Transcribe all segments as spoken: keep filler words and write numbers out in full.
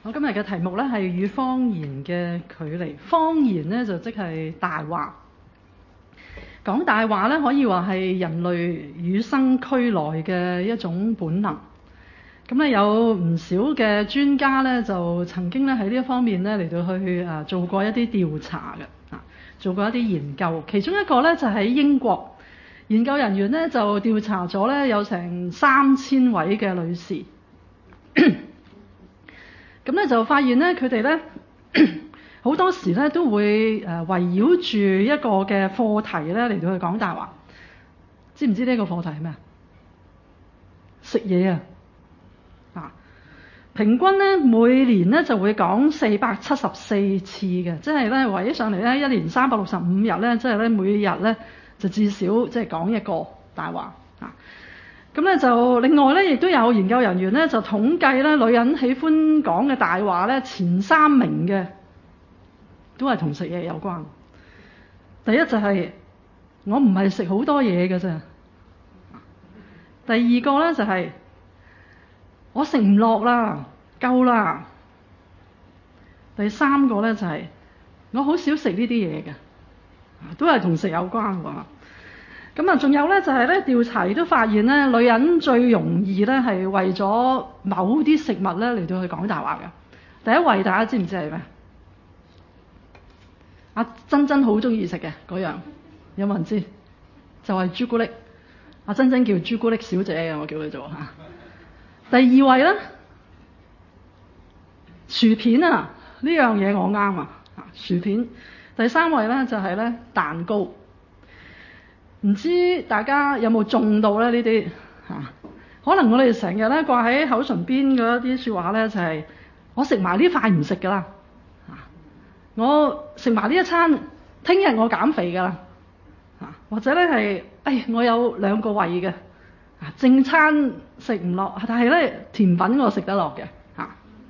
我今日嘅題目咧係與謊言嘅距離。謊言咧就即係大話。講大話咧可以話係人類與生俱來嘅一種本能。咁咧有唔少嘅專家咧就曾經咧喺呢一方面咧嚟到去啊做過一啲調查嘅啊，做過一啲研究。其中一個咧就喺英國，研究人員咧就調查咗咧有成三千位嘅女士。咁咧就發現咧，佢哋咧好多時咧都會誒圍繞住一個嘅課題咧嚟到去講大話。知唔知呢個課題係咩啊？食嘢啊！啊，平均咧每年咧就會講四百七十四次嘅，即係咧圍起上嚟咧一年三百六十五日咧，即係咧每日咧就至少即係講一個大話啊。咁咧就另外咧，亦都有研究人員咧就統計咧，女人喜歡講嘅大話咧，前三名嘅都係同食嘢有關。第一就係我唔係食好多嘢嘅啫。第二個咧就係我食唔落啦，夠啦。第三個咧就係我好少食呢啲嘢嘅，都係同食有關㗎。咁啊，仲有咧就係咧調查亦都發現咧，女人最容易咧係為咗某啲食物咧嚟到去講大話嘅。第一位大家知唔知係咩？阿珍珍好中意食嘅嗰樣，有冇人知？就係朱古力。阿珍珍叫朱古力小姐嘅，我叫佢做嚇。第二位咧，薯片啊，呢樣嘢我啱啊，薯片。第三位咧就係咧蛋糕。唔知大家有冇中到咧呢啲嚇？可能我哋成日咧掛喺口唇邊嗰啲説話咧，就係、是、我食埋呢塊唔食㗎啦嚇，我食埋呢一餐，聽日我減肥㗎啦嚇，或者咧係誒我有兩個胃嘅啊，正餐食唔落，但係咧甜品我食得落嘅嚇。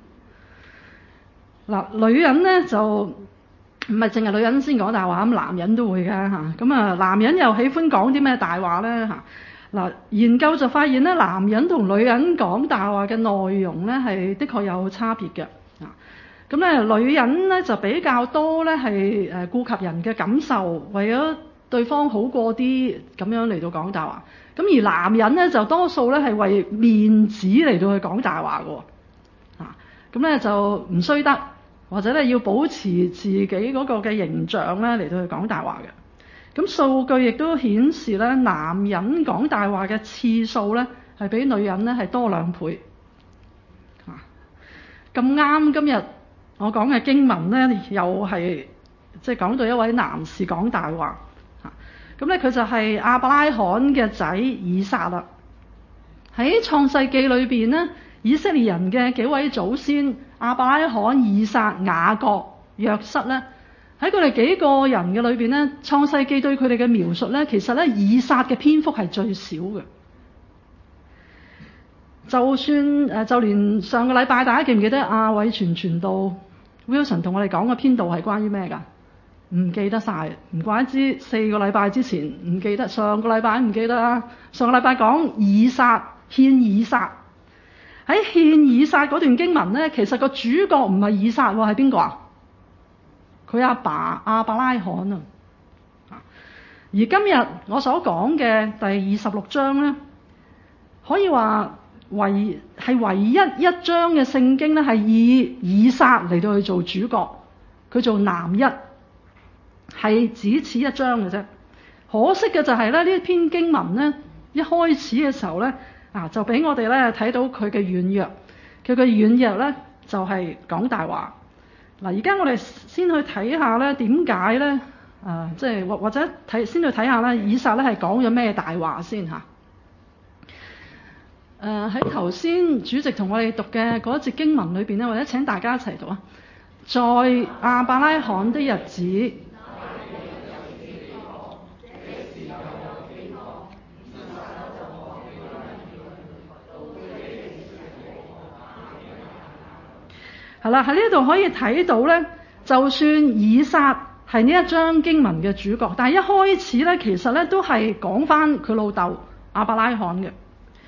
嗱，女人咧就唔係淨係女人先講大話，咁男人都會㗎嚇。咁啊，男人又喜歡講啲咩大話咧嚇？嗱，研究就發現咧，男人同女人講大話嘅內容咧係的確有差別嘅啊。咁咧，女人咧就比較多咧係誒顧及人嘅感受，為咗對方好過啲咁樣嚟到講大話。咁而男人咧就多數咧係為面子嚟到去講大話嘅喎啊。咁咧就唔衰得。或者咧要保持自己嗰個嘅形象咧嚟到去講大話嘅。咁數據亦都顯示咧，男人講大話嘅次數咧係比女人咧係多兩倍。啊，咁啱今日我講嘅經文咧，又係即係講到一位男士講大話。啊，咁咧佢就係亞伯拉罕嘅仔以撒啦。喺創世記裏邊咧，以色列人嘅幾位祖先亞伯拉罕、以撒、雅各、約瑟咧，喺佢哋幾個人嘅裏邊咧，創世記對佢哋嘅描述咧，其實咧以撒嘅篇幅係最少嘅。就算誒，就連上個禮拜大家記唔記得阿偉傳傳道 Wilson 同我哋講嘅篇道係關於咩㗎？唔記得晒，唔怪之四個禮拜之前唔記得，上個禮拜唔記得啦。上個禮拜講以撒獻以撒。喺獻以撒嗰段經文咧，其實個主角唔係以撒喎，係邊個啊？佢阿爸亞伯拉罕啊。而今日我所講嘅第二十六章咧，可以話唯係唯一一章嘅聖經咧，係以以撒嚟到去做主角，佢做男一，係只此一章嘅啫。可惜嘅就係咧，呢一篇經文咧，一開始嘅時候咧。啊，就俾我哋咧睇到佢嘅軟弱，佢嘅軟弱咧就係、是、講大話。嗱，而家我哋先去睇下咧點解咧，啊，即係或或者睇先去睇下咧，以撒咧係講咗咩大話先嚇。誒喺頭先主席同我哋讀嘅嗰一節經文裏邊咧，或者請大家一齊讀啊，在亞伯拉罕的日子。係啦，喺呢度可以睇到咧，就算以撒係呢一章經文嘅主角，但係一開始咧，其實咧都係講翻佢老豆亞伯拉罕嘅。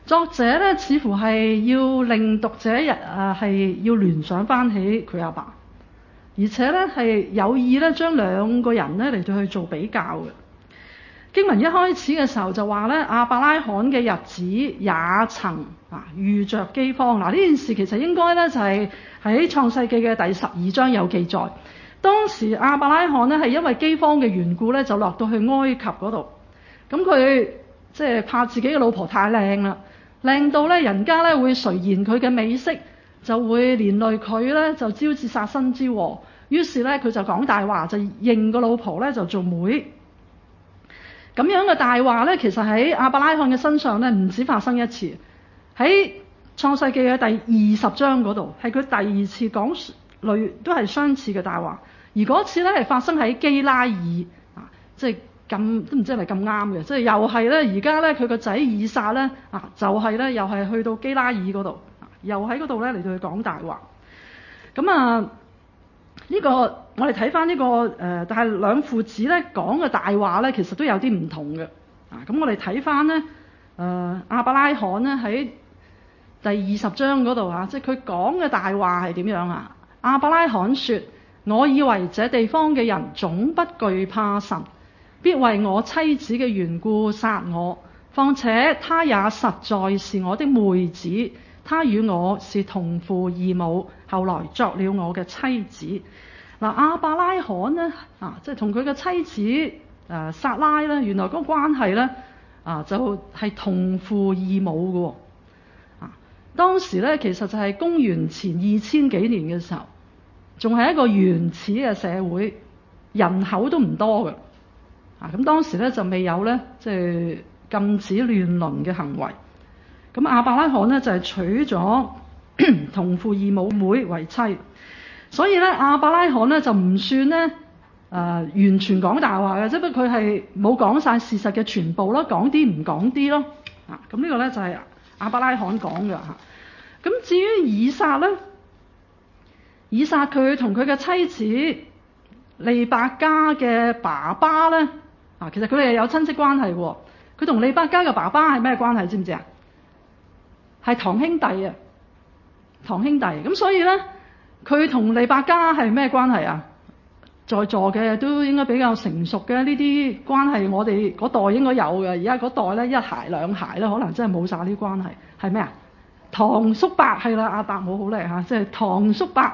作者咧似乎係要令讀者誒係要聯想翻起佢阿爸，而且咧係有意咧將兩個人咧嚟到去做比較嘅。經文一開始嘅時候就話咧，亞伯拉罕嘅日子也曾啊遇着饑荒。嗱，呢件事其實應該咧就係喺創世記嘅第十二章有記載。當時亞伯拉罕咧係因為饑荒嘅緣故咧，就落到去埃及嗰度。咁佢即係怕自己嘅老婆太靚啦，靚到咧人家咧會垂涎佢嘅美色，就會連累佢咧就招致殺身之禍。於是咧佢就講大話，就認個老婆咧就做妹。咁樣嘅大話咧，其實喺亞伯拉罕嘅身上咧唔止發生一次。喺創世記嘅第二十章嗰度，係佢第二次講類都係相似嘅大話。而嗰次咧係發生喺基拉耳啊，即係咁都唔知係咪咁啱嘅，即係又係咧而家咧佢個仔以撒咧啊，就係咧又係去到基拉耳嗰度，又喺嗰度咧嚟到去講大話。咁啊呢個我哋睇翻呢個誒、呃，但係兩父子咧講嘅大話咧，其實都有啲唔同嘅啊。咁我哋睇翻咧誒亞伯拉罕咧喺第二十章嗰度啊，即係佢講嘅大話係點樣啊？亞伯拉罕說：我以為這地方嘅人總不懼怕神，必為我妻子嘅緣故殺我。況且她也實在是我的妹子，她與我是同父異母，後來作了我嘅妻子。嗱，亞伯拉罕咧啊，即係同佢嘅妻子誒、呃、撒拉咧，原來嗰個關係咧啊，就係、是、同父異母嘅喎。啊，當時咧其實就係公元前二千幾年嘅時候，仲係一個原始嘅社會，人口都唔多嘅。啊，咁當時咧就未有咧即係禁止亂倫嘅行為。咁亞伯拉罕咧就係、是、娶咗同父異母妹為妻。所以咧，亞伯拉罕咧就唔算咧誒、呃、完全講大話嘅，只不過佢係冇講晒事實嘅全部咯，講啲唔講啲咯。啊，咁呢個咧就係亞伯拉罕講嘅嚇。咁至於以撒咧，以撒佢同佢嘅妻子利百加嘅爸爸咧，啊，其實佢哋有親戚關係喎。佢同利百加嘅爸爸係咩關係？知唔知啊？係堂兄弟啊，堂兄弟。咁所以咧。佢同利百加係咩關係啊？在座嘅都應該比較成熟嘅呢啲關係，我哋嗰代應該有嘅。而家嗰代咧一孩兩孩咧，可能真係冇晒呢啲關係。係咩啊？堂叔伯係啦，阿伯母好叻嚇，即係堂叔伯。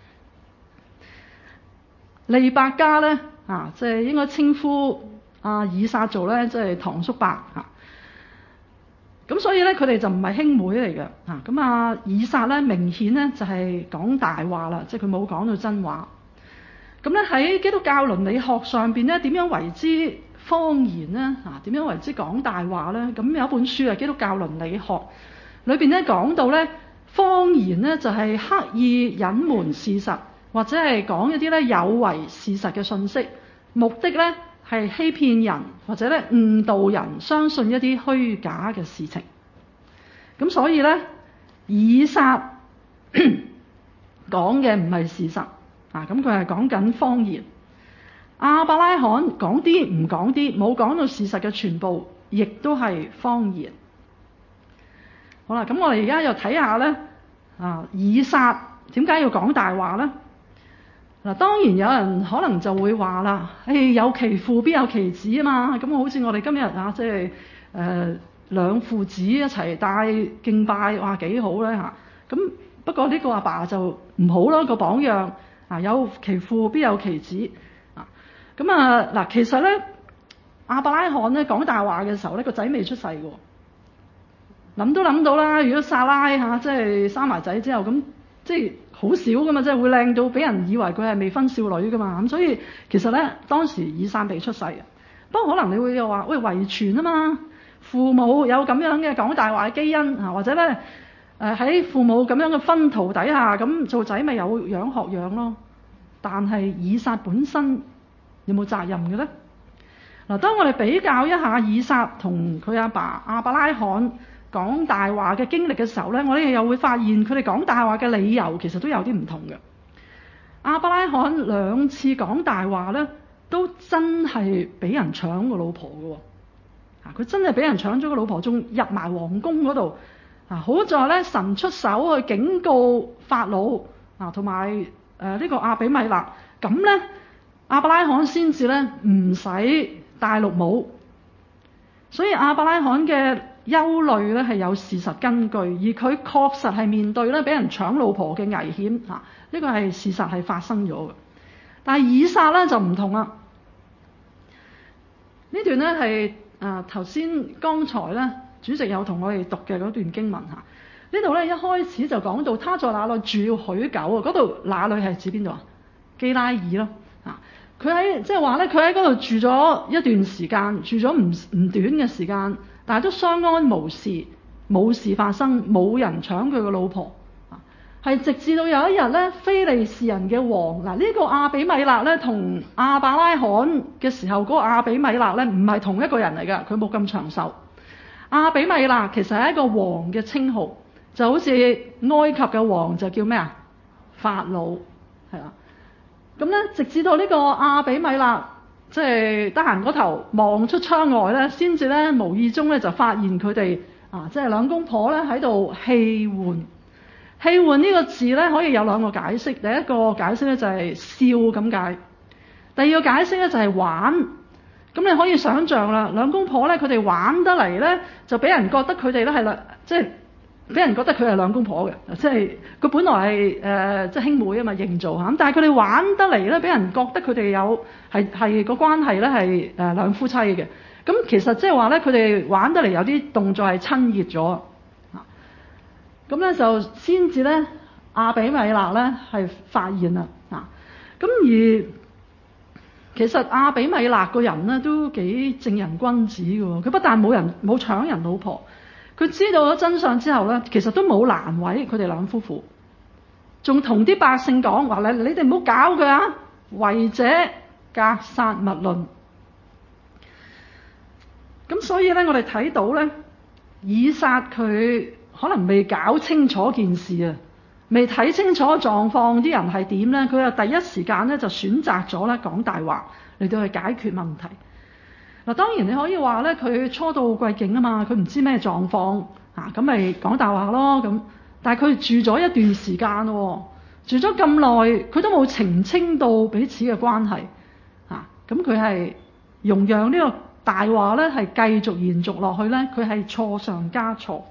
利百加咧啊，即係應該稱呼阿以撒做咧，即係堂叔伯嚇。咁所以咧，佢哋就唔係兄妹嚟嘅嚇。咁啊，以撒咧明顯咧就係講大話啦，即係佢冇講到真話。咁咧喺基督教倫理學上邊咧，點樣為之謊言咧？嚇，點樣為之講大話咧？咁有一本書啊，《基督教倫理學》裏邊咧講到咧，謊言咧就係刻意隱瞞事實，或者係講一啲咧有違事實嘅信息，目的咧係欺騙人或者咧誤導人相信一啲虛假嘅事情。咁所以咧，以撒講嘅唔係事實啊，咁佢係講緊謊言。亞伯拉罕講啲唔講啲，冇講到事實嘅全部，亦都係謊言。好啦，咁我哋而家又睇下咧啊，以撒點解要講大話咧？嗱，當然有人可能就會話啦，誒、哎、有其父必有其子啊嘛，咁好似我哋今日啊，即係誒兩父子一齊帶敬拜，哇幾好咧嚇！咁不過呢個阿爸，爸就唔好咯，個榜樣啊，有其父必有其子啊。咁啊嗱，其實咧亞伯拉罕咧講大話嘅時候咧，個仔未出世嘅喎，諗都諗到啦。如果撒拉嚇、啊、即係生埋仔之後咁，即係。好少噶嘛，即係會靚到俾人以為佢係未婚少女噶嘛，咁所以其實咧當時以撒未出世嘅。不過可能你會又話，喂，遺傳啊嘛，父母有咁樣嘅講大話嘅基因啊，或者咧誒喺父母咁樣嘅薰陶底下，咁做仔咪有樣學樣咯。但係以撒本身有冇責任嘅咧？嗱，當我哋比較一下以撒同佢阿爸亞伯拉罕講大話嘅經歷嘅時候咧，我哋又會發現佢哋講大話嘅理由其實都有啲唔同嘅。亞伯拉罕兩次講大話咧，都真係俾人搶個老婆嘅喎。 啊，佢真係俾人搶咗個老婆，仲入埋皇宮嗰度啊！好在咧，神出手去警告法老啊，同埋誒呢個亞比米勒，咁咧亞伯拉罕先至咧唔使戴綠帽，所以亞伯拉罕嘅憂慮咧係有事實根據，而佢確實係面對咧俾人搶老婆嘅危險啊！呢個係事實係發生咗嘅，但係以撒咧就唔同啦。呢段咧係啊頭先剛才咧主席有同我哋讀嘅嗰段經文嚇，呢度咧一開始就講到他在那裏住了許久啊，嗰度那裏係指邊度啊？基拉耳咯啊，佢喺即係話咧，佢喺嗰度住咗一段時間，住咗唔唔短嘅時間，但係都相安無事，冇事發生，冇人搶佢個老婆。係直至到有一日咧，非利士人嘅王嗱，呢個亞比米勒咧同亞伯拉罕嘅時候嗰個亞比米勒咧唔係同一個人嚟㗎，佢冇咁長壽。亞比米勒其實係一個王嘅稱號，就好似埃及嘅王就叫咩啊？法老係啦。咁咧直至到呢個亞比米勒即係得閒嗰頭望出窗外咧，先至咧無意中咧就發現佢哋啊，即係兩公婆咧喺度戲玩。戲玩呢個字咧可以有兩個解釋，第一個解釋咧就係笑咁解，第二個解釋咧就係玩。咁你可以想像啦，兩公婆咧佢哋玩得嚟咧，就俾人覺得佢哋咧係啦，即係俾人覺得佢係兩公婆嘅，即係佢本來係誒、呃、即係兄妹啊嘛，營造嚇。咁但係佢哋玩得嚟咧，俾人覺得佢哋有係係個關係咧係誒兩夫妻嘅。咁其實即係話咧，佢哋玩得嚟有啲動作係親熱咗。咁咧就先至咧，亞比米勒咧係發現啦啊！咁而其實亞比米勒個人咧都幾正人君子嘅喎，佢不但冇人冇搶人老婆，佢知道咗真相之後咧，其實都冇難為佢哋兩夫婦，仲同啲百姓講話咧：你哋唔好搞佢啊！違者格殺勿論。咁所以咧，我哋睇到咧，以撒佢可能未搞清楚件事啊，未睇清楚狀況，啲人係點咧？佢又第一時間咧就選擇咗咧講大話嚟到去解決問題。嗱，當然你可以話咧，佢初到貴境啊嘛，佢唔知咩狀況啊，咁咪講大話咯咁。但係佢住咗一段時間喎，住咗咁耐，佢都冇澄清到彼此嘅關係啊。咁佢係容讓呢個大話咧係繼續延續落去咧，佢係錯上加錯。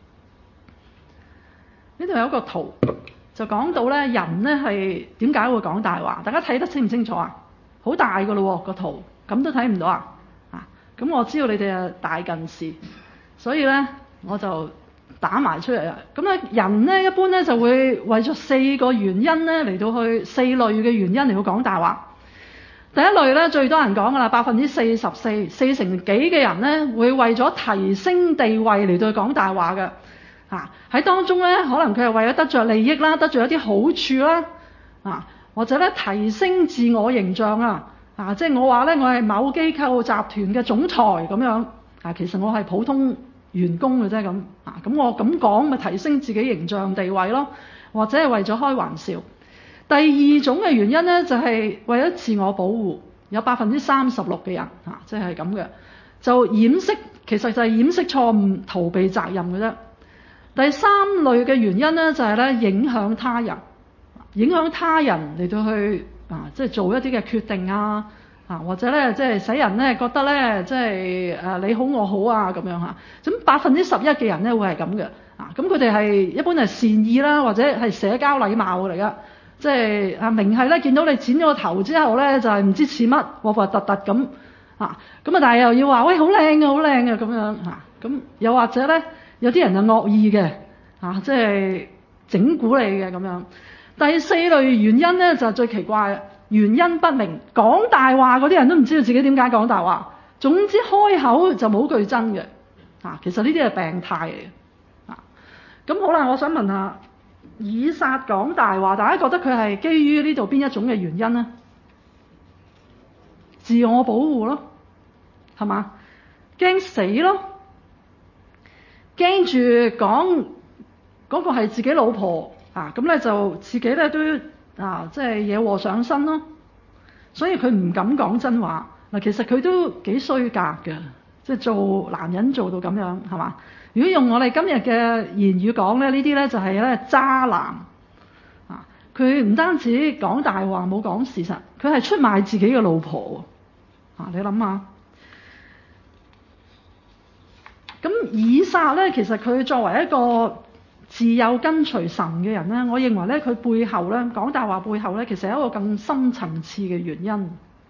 呢度有一個圖，就講到咧人咧係點解會講大話？大家睇得清唔清楚啊？好大㗎咯喎個圖，咁都睇唔到啊？啊，咁我知道你哋係大近視，所以咧我就打埋出嚟啦。咁咧人咧一般咧就會為咗四個原因咧嚟到去四類嘅原因嚟到講大話。第一類咧最多人講㗎啦，百分之四十四，四成幾嘅人咧會為咗提升地位嚟到去講大話嘅。啊！喺當中咧，可能佢係為咗得着利益啦，得着一啲好處啦，啊，或者咧提升自我形象啊，啊，即係我話咧，我係某機構集團嘅總裁咁樣，啊，其實我係普通員工嘅啫咁，啊，咁我咁講咪提升自己形象地位咯，或者係為咗開玩笑。第二種嘅原因咧，就係為咗自我保護，有百分之三十六嘅人，啊，即係咁嘅，就掩飾，其實就係掩飾錯誤，逃避責任嘅啫。第三類嘅原因咧，就係咧影響他人，影響他人嚟到去啊，即係做一啲嘅決定啊，啊或者咧即係使人咧覺得咧即係誒你好我好啊咁樣嚇。咁百分之十一嘅人咧會係咁嘅，啊咁佢哋係一般係善意啦，或者係社交禮貌嚟噶，即係啊明係咧見到你剪咗個頭之後咧就係唔知似乜核核突突咁啊，咁啊但係又要話喂好靚啊好靚啊咁樣嚇，咁又或者咧。有啲人係惡意嘅，啊，即係整蠱你嘅咁樣。第四類原因咧就係最奇怪，原因不明，講大話嗰啲人都唔知道自己點解講大話。總之開口就冇句真嘅，啊，其實呢啲係病態嚟嘅，啊，咁好啦，我想問下，以撒講大話，大家覺得佢係基於呢度邊一種嘅原因呢？自我保護咯，係嘛？驚死咯！驚住講嗰個係自己老婆啊，咁咧就自己咧都啊，即係惹禍上身咯。所以佢唔敢講真話嗱，其實佢都幾衰格嘅，即即係做男人做到咁樣係嘛？如果用我哋今日嘅言語講咧，呢啲咧就係咧渣男啊！佢唔單止講大話冇講事實，佢係出賣自己嘅老婆啊！你諗下，咁以撒咧，其實佢作為一個自幼跟隨神嘅人咧，我認為咧佢背後咧講大話背後咧，其實有一個更深層次嘅原因。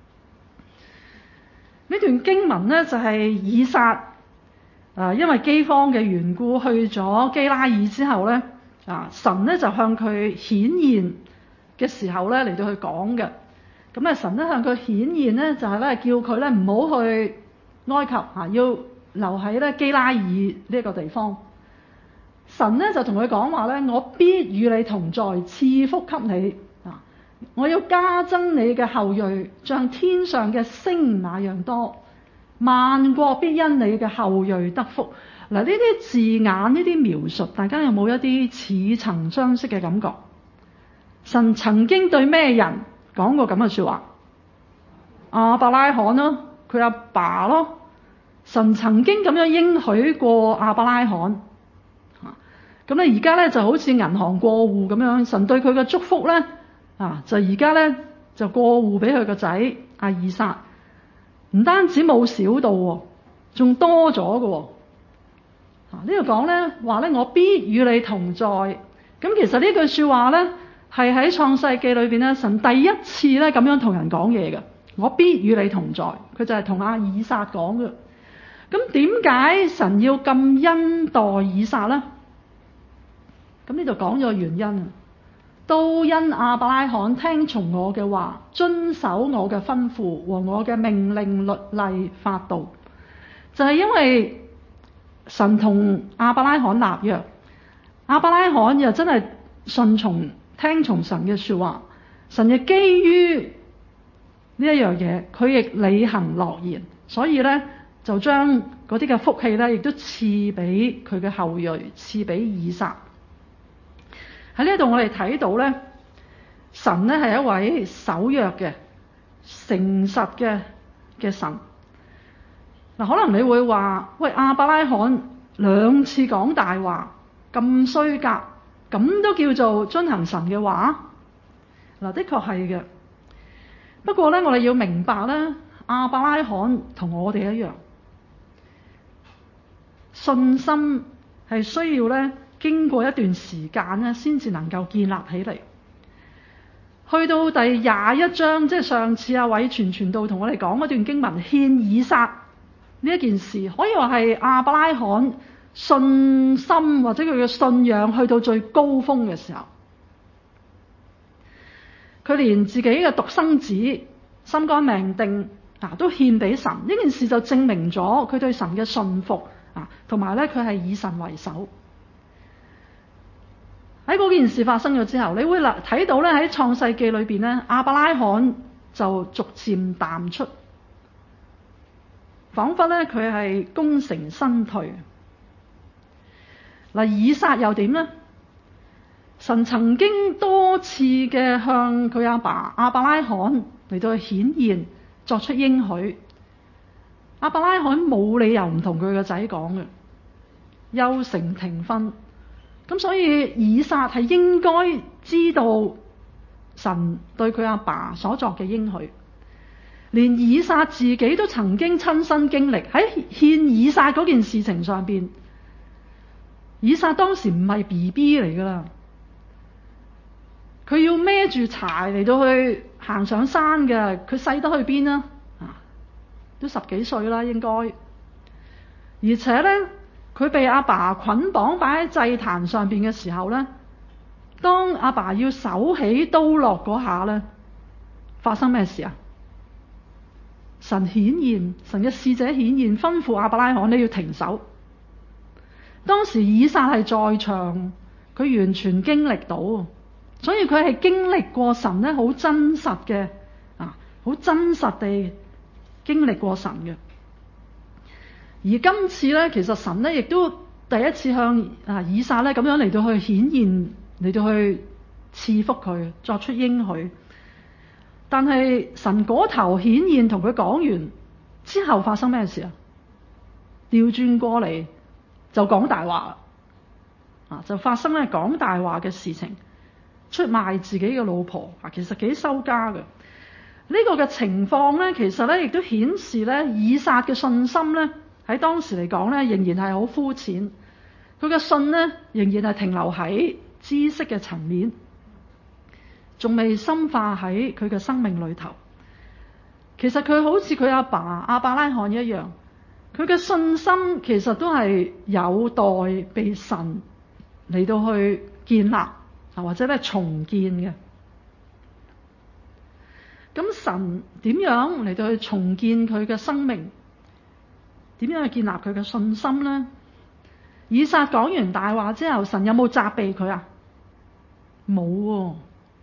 呢段經文咧就係以撒啊，因為饑荒嘅緣故去咗基拉耳之後咧啊，神咧就向佢顯現嘅時候咧嚟到去講嘅。咁啊，神咧向佢顯現咧就係咧叫佢咧唔好去埃及啊，要留喺咧基拉耳呢一個地方。神咧就同佢講話咧，我必與你同在，賜福給你啊！我要加增你嘅後裔，像天上嘅星那樣多，萬國必因你嘅後裔得福。嗱，呢啲字眼，呢啲描述，大家有冇一啲似曾相識嘅感覺？神曾經對咩人講過咁嘅說話？亞伯拉罕咯，佢阿爸咯。神曾經咁樣應許過亞伯拉罕。咁咧而家咧就好似銀行過戶咁樣，神對佢嘅祝福咧啊，就而家咧就過戶俾佢個仔阿以撒，唔單止冇少到喎，仲多咗嘅喎。啊，呢度講咧話咧，我必與你同在。咁其實呢句說話咧係喺創世記裏邊咧，神第一次咧咁樣同人講嘢嘅。我必與你同在，佢就係同阿以撒講嘅。咁點解神要咁恩待以撒咧？咁呢度講咗原因，都因亞伯拉罕聽從我嘅話，遵守我嘅吩咐和我嘅命令律例法度，就係、是、因為神同亞伯拉罕立約，亞伯拉罕又真係順從聽從神嘅說話，神亦基於呢一樣嘢，佢亦履行諾言，所以咧就將嗰啲嘅福氣咧，亦都賜俾佢嘅後裔，賜俾以撒。喺呢度我哋睇到咧，神咧係一位守約嘅、誠實嘅嘅神。嗱，可能你會話：喂，亞伯拉罕兩次講大話，咁衰格，咁都叫做遵行神嘅話？嗱，的確係嘅。不過咧，我哋要明白咧，亞伯拉罕同我哋一樣，信心係需要咧。經過一段時間咧，先至能夠建立起嚟。去到第廿一章，即係上次阿偉傳傳道同我哋講嗰段經文，獻以撒呢一件事，可以話係亞伯拉罕信心或者佢嘅信仰去到最高峰嘅時候。佢連自己嘅獨生子心甘命定啊，都獻俾神。呢件事就證明咗佢對神嘅信服啊，同埋咧佢係以神為首。喺嗰件事發生咗之後，你會睇到咧喺創世記裏邊咧，亞伯拉罕就逐漸淡出，彷彿咧佢係功成身退。嗱，以撒又點呢？神曾經多次嘅向佢阿爸亞伯拉罕嚟到去顯現，作出應許。亞伯拉罕冇理由唔同佢個仔講嘅，休成停婚。咁所以以撒係應該知道神對佢阿爸所作嘅應許，連以撒自己都曾經親身經歷喺獻以撒嗰件事情上邊。以撒當時唔係 B B 嚟噶啦，佢要孭住柴嚟到去行上山嘅，佢細得去邊啊？啊，都十幾歲啦應該，而且咧。佢被阿爸捆綁擺喺祭壇上邊嘅時候咧，當阿爸要手起刀落嗰下咧，發生咩事啊？神顯現，神嘅使者顯現，吩咐亞伯拉罕你要停手。當時以撒係在場，佢完全經歷到，所以佢係經歷過神咧，好真實嘅啊，好真實地經歷過神嘅。而今次咧，其實神咧亦都第一次向啊以撒咧咁樣嚟到去顯現，嚟到去賜福佢，作出應許。但係神嗰頭顯現同佢講完之後，發生咩事啊？ 調轉過嚟就講大話啦，啊就發生咧講大話嘅事情，出賣自己嘅老婆啊，其實幾收家嘅。呢個嘅情況咧，其實咧亦都顯示咧以撒嘅信心咧喺當時嚟講咧仍然係好膚淺，佢嘅信咧仍然係停留喺知識嘅層面，仲未深化喺佢嘅生命裏頭。其實佢好似佢阿爸亞伯拉罕一樣，佢嘅信心其實都係有待被神嚟到去建立啊，或者咧重建嘅。咁神點樣嚟到去重建佢嘅生命？點樣去建立佢嘅信心呢？以撒講完大話之後，神有冇責備佢啊？冇喎。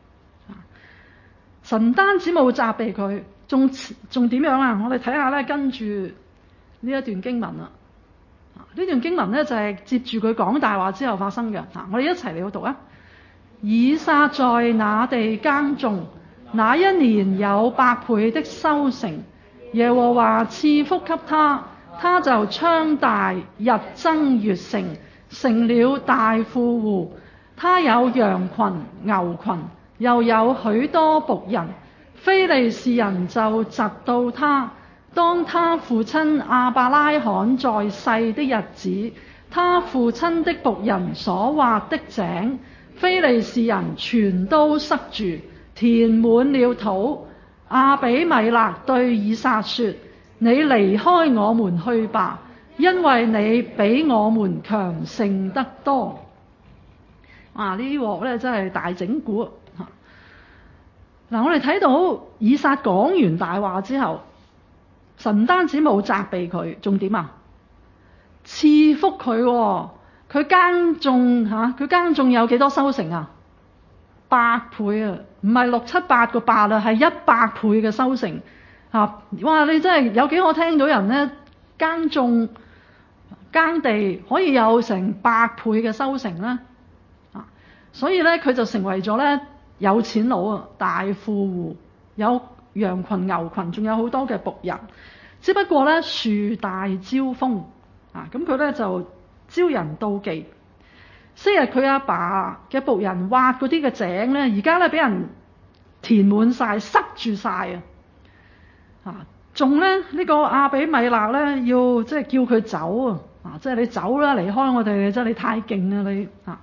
神唔單止冇責備佢，仲仲點樣啊？我哋睇下咧，跟住呢一段經文啦。呢段經文咧就係接住佢講大話之後發生嘅。嗱，我哋一齊嚟到讀啊！以撒在那地耕種，那一年有百倍的收成，耶和華賜福給他，他就昌大，日增月盛，成了大富戶。他有羊群、牛群，又有許多僕人。非利士人就嫉妒他。當他父親亞伯拉罕在世的日子，他父親的僕人所挖的井，非利士人全都塞住，填滿了土。亞比米勒對以撒說：你離開我們去吧，因為你比我們強盛得多。啊！呢啲鑊咧真係大整蠱。嗱，我哋睇到以撒講完大話之後，神唔單止冇責備佢，仲點啊？賜福佢喎。佢耕種嚇，佢耕種有幾多收成啊？百倍啊，唔係六七八個八啦，係一百倍嘅收成嚇。哇！你真係有幾可聽到人咧耕種耕地可以有成百倍嘅收成啦。啊，所以咧佢就成為咗咧有錢佬啊，大富戶，有羊群牛群，仲有好多嘅僕人。只不過咧樹大招風啊，咁佢咧就招人妒忌。昔日佢阿爸嘅僕人挖嗰啲嘅井咧，而家咧俾人填滿晒，塞住晒啊！啊，仲咧呢個亞比米勒咧要即係叫佢走啊！啊，即係你走啦，離開我哋，即係你太勁啦你啊！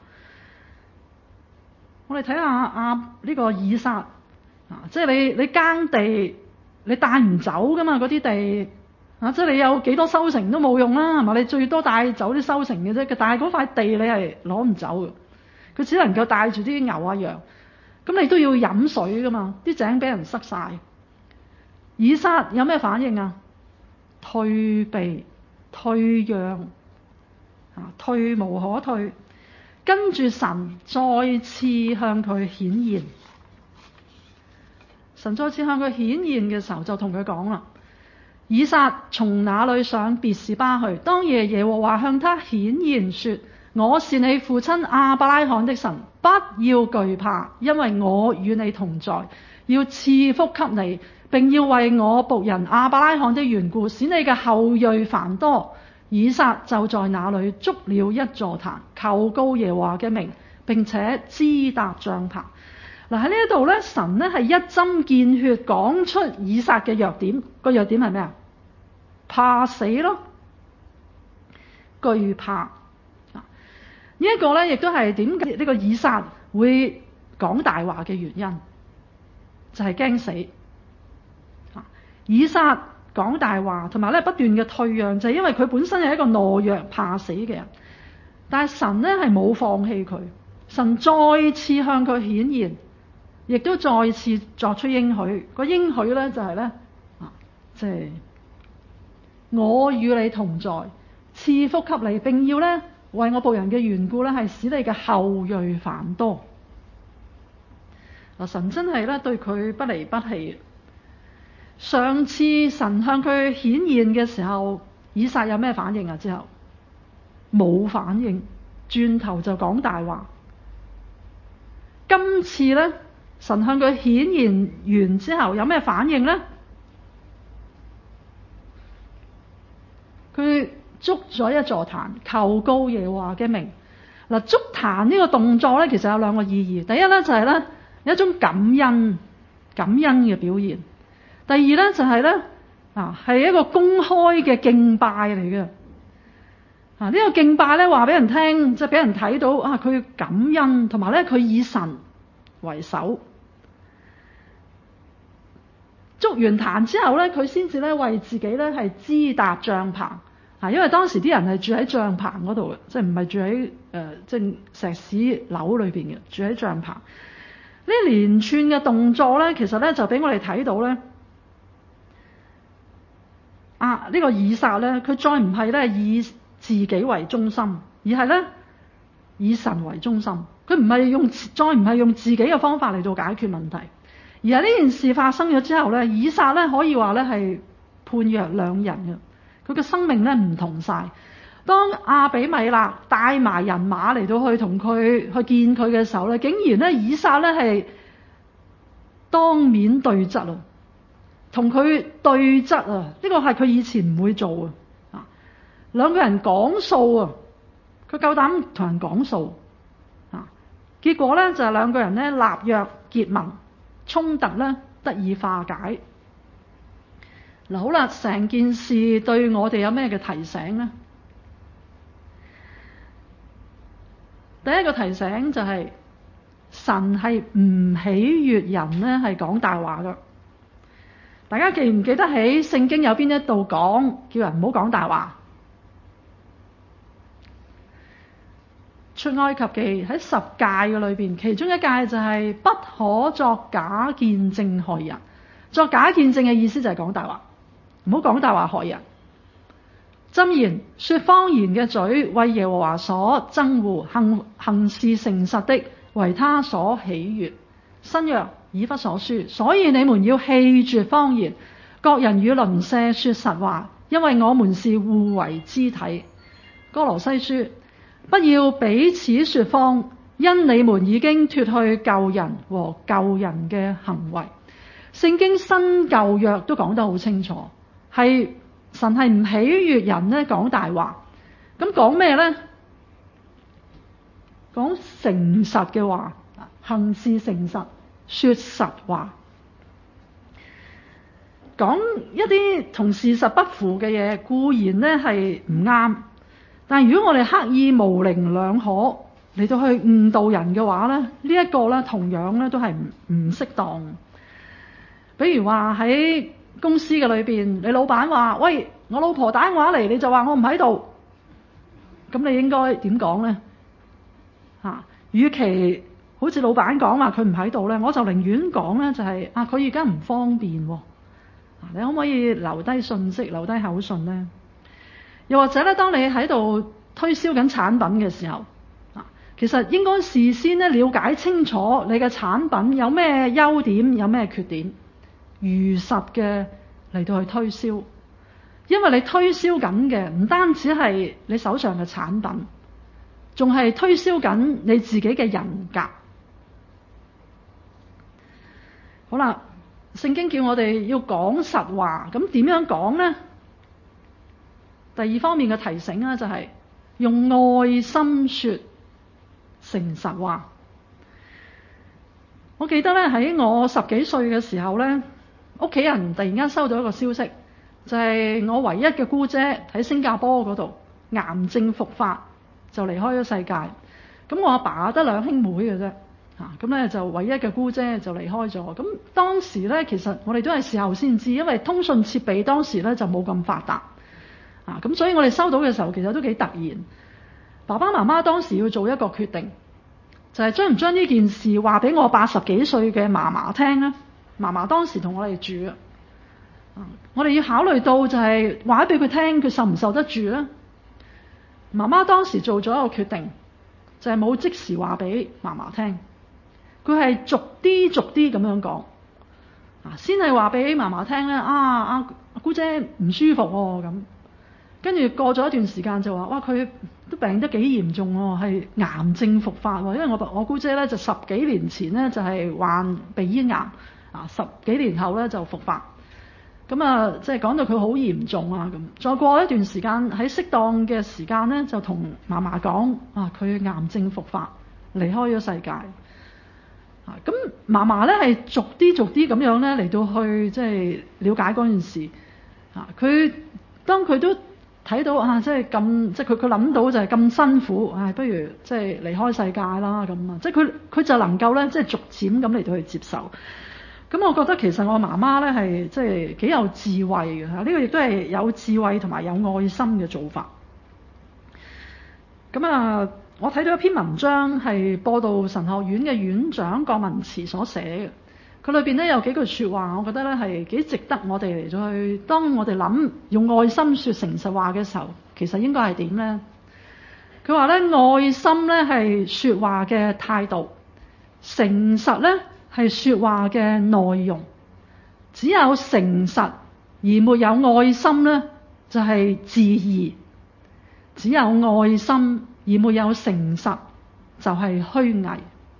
我哋睇下啊呢個以撒啊，即係你你耕地你帶唔走噶嘛嗰啲地啊，即係你有幾多收成都冇用啦，係嘛？你最多帶走啲收成嘅啫，但係嗰塊地你係攞唔走嘅，佢只能夠帶住啲牛啊羊，咁你都要飲水噶嘛，啲井俾人塞晒。以撒有咩反應啊？退避退讓啊，退無可退。跟住神再次向佢顯現，神再次向佢顯現嘅時候就同佢講啦：以撒從那裏上別是巴去，當夜耶和華向他顯現說：我是你父親亞伯拉罕的神，不要懼怕，因為我與你同在，要賜福給你，並要為我僕人亞伯拉罕的緣故，使你嘅後裔繁多。以撒就在那裏築了一座壇，求告耶和華嘅名，並且支搭帳棚。嗱，喺呢一度咧，神咧係一針見血講出以撒嘅弱點。個弱點係咩啊？怕死咯，懼怕。啊，呢一個咧亦都係點解呢個以撒會講大話嘅原因，就係驚死。啊，以撒講大話，同埋咧不斷嘅退讓，就係因為佢本身係一個懦弱怕死嘅人。但係神咧係冇放棄佢，神再次向佢顯現，亦都再次作出應許。個應許咧就係咧啊，即係我與你同在，賜福給你，並要咧為我僕人嘅緣故咧，係使你嘅後裔繁多。嗱，神真係咧對佢不離不棄。上次神向佢顯現嘅時候，以撒有咩反應啊？之後冇反應，轉頭就講大話。今次咧，神向佢顯現完之後有咩反應咧？佢築咗一座壇，求告耶和華嘅名。嗱，築壇呢個動作咧，其實有兩個意義。第一咧就係咧有一種感恩、感恩嘅表現。第二咧就係咧啊，係一個公開嘅敬拜嚟嘅。啊，呢個敬拜咧話俾人聽，即係俾人睇到啊，佢感恩，同埋咧佢以神為首。築完壇之後咧，佢先至咧為自己咧係支搭帳篷。啊，因為當時啲人係住喺帳篷嗰度嘅，即係唔係住喺誒、呃、即係石屎樓裏邊嘅，住喺帳篷。呢連串嘅動作咧，其實咧就俾我哋睇到咧，啊呢、呢個以撒咧，佢再唔係咧以自己為中心，而係咧以神為中心。佢唔係用再唔係用自己嘅方法嚟到解決問題，而係呢件事發生咗之後咧，以撒咧可以話咧係判若兩人嘅。佢嘅生命咧唔同晒。當亞比米勒帶埋人馬嚟到去同佢去見佢嘅時候咧，竟然咧以撒咧係當面對質啊，同佢對質啊，呢個係佢以前唔會做啊。啊，兩個人講數啊，佢夠膽同人講數啊。結果咧就係兩個人咧立約結盟，衝突咧得以化解。嗱，好啦，成件事對我哋有咩嘅提醒呢？第一個提醒就係、是、神係唔喜悅人咧係講大話噶。大家記唔記得起聖經有邊一度講叫人唔好講大話？出埃及記喺十誡嘅裏邊，其中一誡就係不可作假見證害人。作假見證嘅意思就係講大話。唔好講大話害人。箴言，說謊言嘅嘴為耶和華所憎惡，行行事誠實的為他所喜悅。新約以弗所書，所以你們要棄絕謊言，各人與鄰舍說實話，因為我們是互為肢體。哥羅西書，不要彼此說謊，因你們已經脫去舊人和舊人嘅行為。聖經新舊約都講得好清楚。係神係唔喜悅人咧講大話，咁講咩咧？講誠實嘅話，行事誠實，說實話。講一啲同事實不符嘅嘢，固然咧係唔啱，但係如果我哋刻意模棱兩可嚟到去誤導人嘅話咧，呢、這、一個咧同樣咧都係唔唔適當。比如話喺公司嘅裏邊，你老闆話：喂，我老婆打電話嚟，你就話我唔喺度。咁你應該點講呢？嚇、啊，與其好似老闆講話佢唔喺度呢，我就寧願講呢就係、是、啊，佢而家唔方便喎、啊。你可唔可以留低信息、留低口信呢？又或者咧，當你喺度推銷緊產品嘅時候，啊，其實應該事先咧了解清楚你嘅產品有咩優點，有咩缺點。如實嘅嚟到去推銷，因為你推銷緊嘅唔單止係你手上嘅產品，仲係推銷緊你自己嘅人格。好啦，聖經叫我哋要講實話，咁點樣講呢？第二方面嘅提醒咧，就係用愛心說誠實話。我記得咧喺我十幾歲嘅時候咧，屋企人突然間收到一個消息，就係我唯一嘅姑姐喺新加坡嗰度癌症復發，就離開咗世界。咁我阿爸得兩兄妹嘅啫，嚇咁咧就唯一嘅姑姐就離開咗。咁當時咧其實我哋都係事後先知，因為通訊設備當時咧就冇咁發達，啊咁所以我哋收到嘅時候其實都幾突然。爸爸媽媽當時要做一個決定，就係將唔將呢件事話俾我八十幾歲嘅嫲嫲聽咧。嫲嫲當時同我哋住啊，我哋要考慮到就係話俾佢聽，佢受唔受得住咧？媽媽當時做咗一個決定，就係冇即時話俾嫲嫲聽，佢係逐啲逐啲咁樣講，啊，先係話俾嫲嫲聽咧，啊阿姑姐唔舒服喎咁，跟住過咗一段時間就話，哇佢都病得幾嚴重喎，係癌症復發喎，因為我我姑姐咧就十幾年前咧就係患鼻咽癌。啊！十幾年後咧就復發， 咁啊，即係講到佢好嚴重啊咁。再過一段時間，喺適當嘅時間咧，就同嫲嫲講啊，佢癌症復發，離開咗世界。啊，咁嫲嫲咧係逐啲逐啲咁樣咧嚟到去即係了解嗰件事。啊，佢當佢都睇到啊，即係咁，即係佢佢諗到就係咁辛苦，唉、啊，不如即係離開世界啦咁啊！即係佢佢就能夠咧，即係逐漸咁嚟到去接受。咁我覺得其實我媽媽咧係即係幾有智慧嘅嚇，呢、這個亦都係有智慧同埋有愛心嘅做法。咁啊，我睇到一篇文章係播道神學院嘅院長郭文慈所寫嘅，佢裏邊咧有幾句説話，我覺得咧係幾值得我哋嚟咗去。當我哋諗用愛心説誠實話嘅時候，其實應該係點咧？佢話咧，愛心咧係説話嘅態度，誠實咧係説話嘅內容。只有誠實而沒有愛心咧，就係自義；只有愛心而沒有誠實，就係虛偽。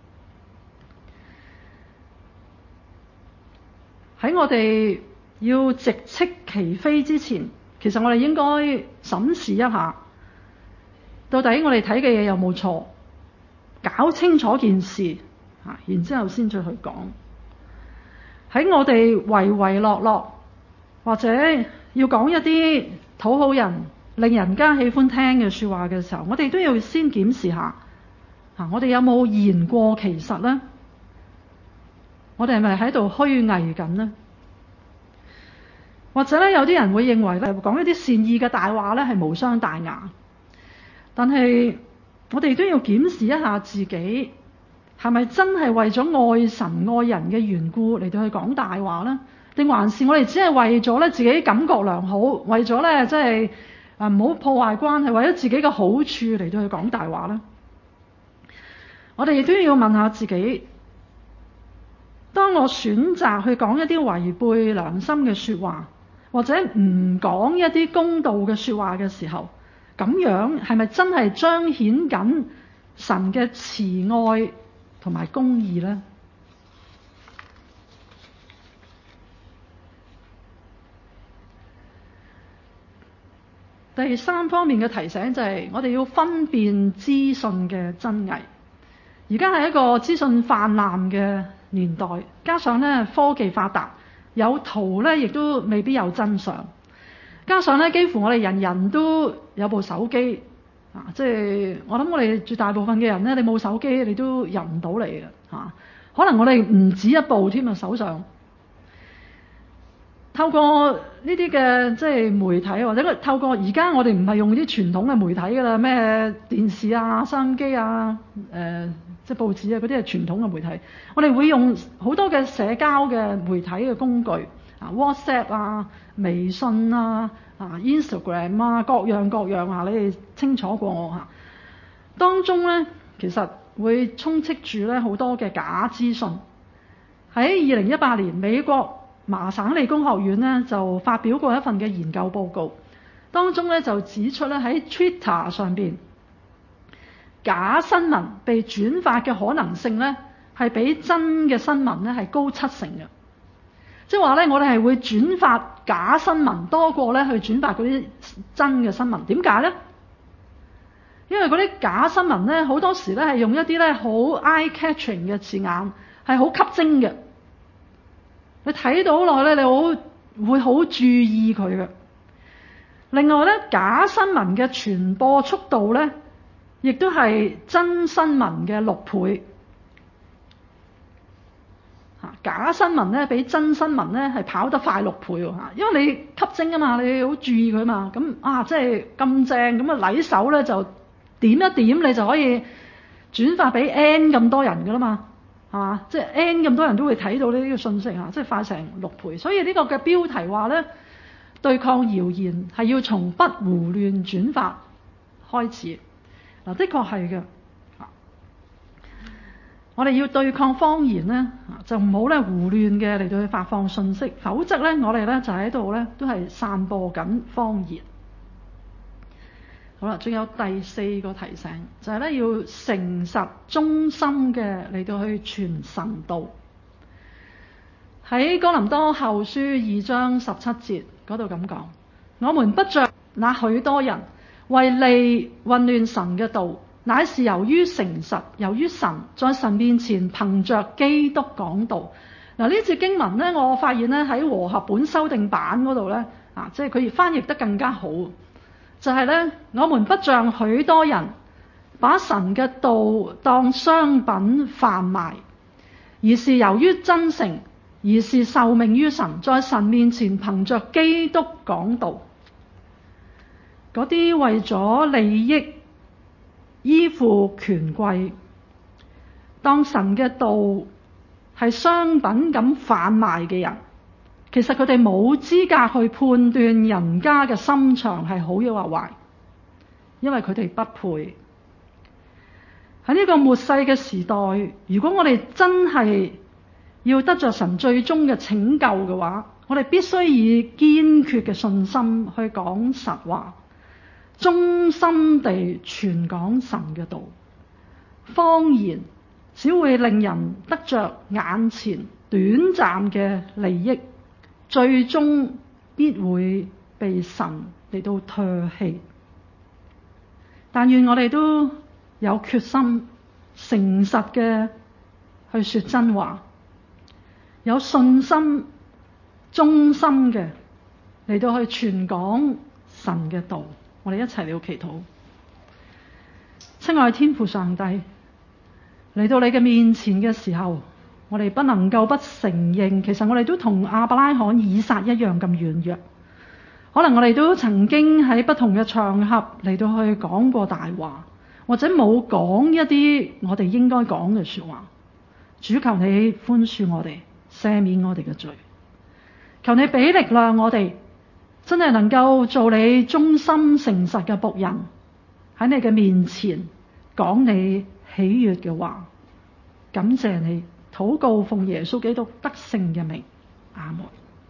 喺我哋要直斥其非之前，其實我哋應該審視一下，到底我哋睇嘅嘢有冇錯，搞清楚件事，然之後先再去講。喺我哋唯唯諾諾，或者要講一啲討好人、令人家喜歡聽嘅説話嘅時候，我哋都要先檢視下，啊，我哋有冇言過其實呢？我哋係咪喺度虛偽緊呢？或者咧，有啲人會認為咧，講一啲善意嘅大話咧係無傷大雅，但係我哋都要檢視一下自己，係咪真係為咗愛神愛人嘅緣故嚟到去講大話呢？定還是我哋只係為咗咧自己感覺良好，為咗咧即係啊唔好破壞關係，為咗自己嘅好處嚟到去講大話呢？我哋亦都要問下自己，當我選擇去講一啲違背良心嘅説話，或者唔講一啲公道嘅説話嘅時候，咁樣係咪真係彰顯緊神嘅慈愛同埋公義呢？第三方面嘅提醒就係我哋要分辨資訊嘅真偽。而家係一個資訊泛濫嘅年代，加上咧科技發達，有圖咧亦都未必有真相。加上咧幾乎我哋人人都有部手機啊，即係我諗我哋絕大部分嘅人咧，你冇手機你都入唔到嚟嘅嚇。可能我哋唔止一部添啊，手上。透過呢啲嘅即係媒體，或者透過而家我哋唔係用啲傳統嘅媒體㗎啦，咩電視啊、收音機啊、誒、呃、即係報紙啊嗰啲係傳統嘅媒體。我哋會用好多嘅社交嘅媒體嘅工具啊 ，WhatsApp 啊、微信啊、啊 Instagram 啊，各樣各樣啊，你哋清楚過我嚇。當中咧其實會充斥住咧好多嘅假資訊。喺二零一八年美國麻省理工學院咧就發表過一份嘅研究報告，當中咧就指出咧喺 Twitter 上邊假新聞被轉發嘅可能性咧係比真嘅新聞咧係高七成嘅，即係話咧我哋係會轉發假新聞多過咧去轉發嗰啲真嘅新聞。點解咧？因為嗰啲假新聞咧好多時咧係用一啲咧好 eye-catching 嘅字眼，係好吸睛嘅。你睇到落咧，你好會好注意佢嘅。另外咧，假新聞嘅傳播速度咧，亦都係真新聞嘅六倍。嚇，假新聞咧比真新聞咧係跑得快六倍喎嚇，因為你吸睛啊嘛，你好注意佢嘛，咁啊即係咁正咁啊，禮手咧就點一點，你就可以轉發俾 N 咁多人噶啦嘛。係嘛？即係 N 咁多人都會睇到呢個信息啊！即係快成六倍，所以呢個嘅標題話咧，對抗謠言係要從不胡亂轉發開始。嗱，的確係嘅。我哋要對抗謊言咧，就唔好咧胡亂嘅嚟到去發放信息，否則咧我哋咧就喺度咧都係散播緊謊言。好啦，仲有第四個提醒，就係咧要誠實忠心嘅嚟到去傳神道。 喺哥林多後書二章十七節嗰度咁講：我們不像那許多人為利混亂神嘅道，乃是由於誠實，由於神在神面前憑着基督講道。嗱，呢節經文呢，我發現呢喺和合本修訂版嗰度呢，啊，即係佢翻譯得更加好，就係呢：我們不像許多人把神嘅道當商品販賣，而是由於真誠，而是受命於神，在神面前憑着基督講道。嗰啲為咗利益依附權貴，當神嘅道係商品咁販賣嘅人，其實佢哋冇資格去判斷人家嘅心腸係好抑或壞，因為佢哋不配。喺呢個末世嘅時代，如果我哋真係要得着神最終嘅拯救嘅話，我哋必須以堅決嘅信心去講實話，忠心地傳講神嘅道。謊言只會令人得着眼前短暫嘅利益，最終必會被神嚟到唾棄。但願我哋都有決心，誠實嘅去說真話，有信心、忠心嘅嚟到去傳講神嘅道。我哋一齊嚟到祈禱。親愛天父上帝，嚟到你嘅面前嘅時候，我哋不能夠不承認，其實我哋都同亞伯拉罕、以撒一樣咁軟弱。可能我哋都曾經喺不同嘅場合嚟到去講過大話，或者冇講一啲我哋應該講嘅說話。主，求你寬恕我哋，赦免我哋嘅罪。求你俾力量我哋，真係能夠做你忠心誠實嘅僕人，喺你嘅面前講你喜悅嘅話。感謝你，禱告奉耶穌基督得勝嘅名。